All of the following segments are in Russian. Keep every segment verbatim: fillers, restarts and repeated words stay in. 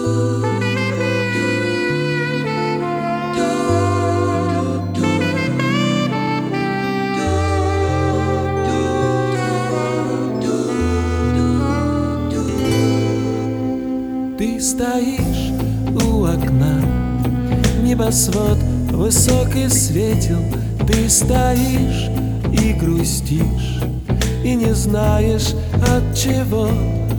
Ты стоишь у окна, небосвод высокий светил. Ты стоишь и грустишь, и не знаешь от чего,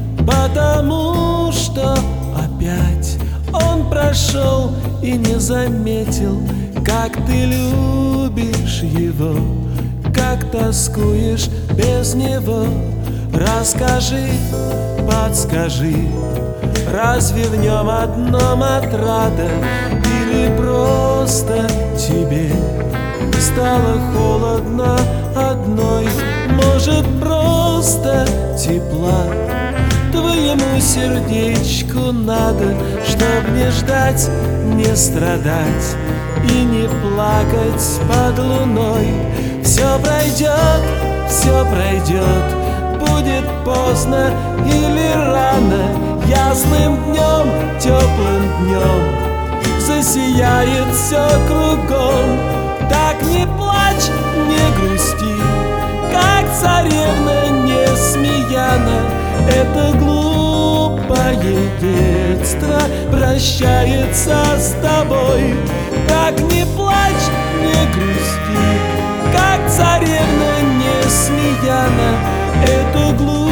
потому что опять он прошел и не заметил, как ты любишь его, как тоскуешь без него. Расскажи, подскажи, разве в нем одном отрада, или просто тебе стало холодно одной? Может, просто тепла твоему сердечку надо, чтоб не ждать, не страдать и не плакать под луной. Все пройдет, все пройдет, будет поздно или рано, ясным днем, теплым днем засияет все кругом. Так не плачь, не грусти, как царевна Несмеяна. Это глупое детство прощается с тобой. Так не плачь, не грусти, как царевна Несмеяна. Это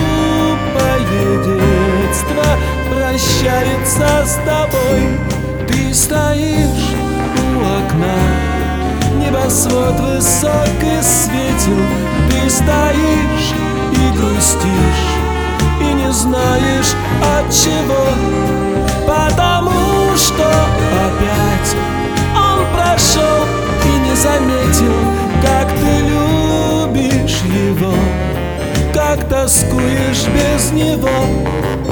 глупое детство прощается с тобой. Ты стоишь у окна, небосвод высокий светил. Ты стоишь и грустишь, и не знаешь от чего, потому что опять он прошел и не заметил, как ты любишь его, как тоскуешь без него.